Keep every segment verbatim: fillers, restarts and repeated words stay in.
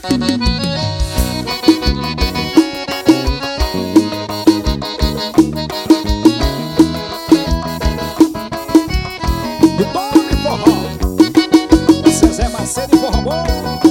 Do Tome Forró, Zezé Macedo e Forró Bom.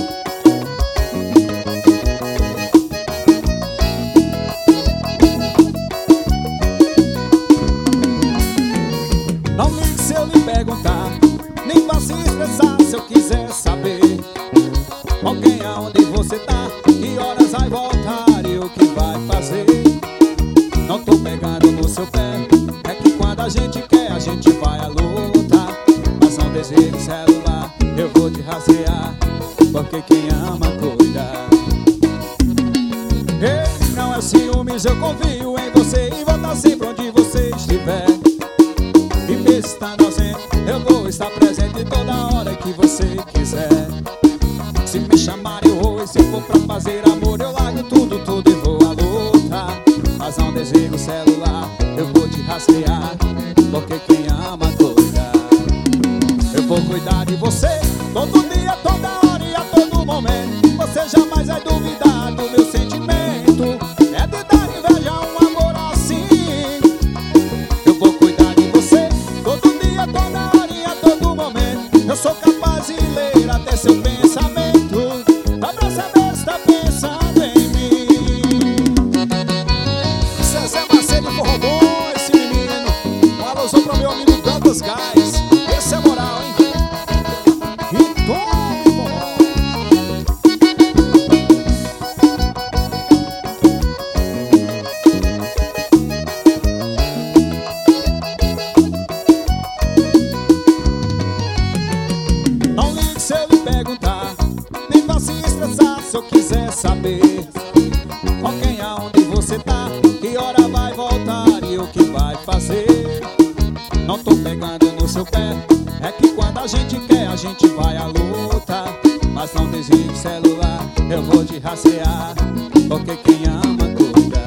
Não ligue se eu lhe perguntar, nem vá se estressar se eu quiser saber com quem, aonde você tá, que horas vai voltar e o que vai fazer. Não tô pegando no seu pé, é que quando a gente quer a gente vai à luta. Mas não desligue o celular, eu vou te rastrear, porque quem ama cuida. Ei, não é ciúmes, eu confio em você e vou estar sempre onde você estiver. E mesmo estando ausente, eu vou estar presente toda hora que você quiser. Se me chamar eu vou, e se for pra fazer amor eu largo tudo, tudo e vou à luta. Mas não desligo o celular, eu vou te rastrear, porque quem ama cuida. Eu vou cuidar de você todo dia, toda hora e a todo momento. Você jamais vai duvidar do meu sentimento. É de dar inveja um amor assim. Eu vou cuidar de você todo dia, toda hora e a todo momento. Eu sou capaz de ler até seu pensamento, dá pra saber se tá pensando em mim. Zezé Macedo e Forró Bom, esse menino. Um alôzão pro meu amigo Dantas Gás. Esse é moral, hein? E Tome Forró. Não ligue se eu lhe perguntar, nem vá se estressar se eu quiser saber com quem, aonde você tá, que hora vai voltar e o que vai fazer. Não tô pegando no seu pé, é que quando a gente quer a gente vai à luta. Mas não desligue o celular, eu vou te rastrear, porque quem ama cuida.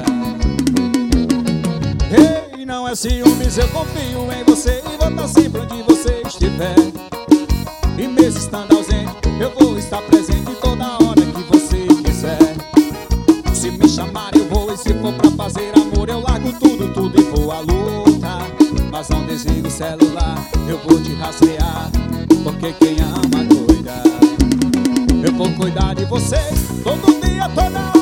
Ei, não é ciúmes, eu confio em você e vou estar sempre onde você estiver. E mesmo estando ausente, eu vou estar presente toda hora que você quiser. Se me chamar eu vou, e se for pra fazer amor eu largo tudo, tudo e vou à luta. Mas não desligue o celular, eu vou te rastrear, porque quem ama cuida. Eu vou cuidar de você todo dia, toda hora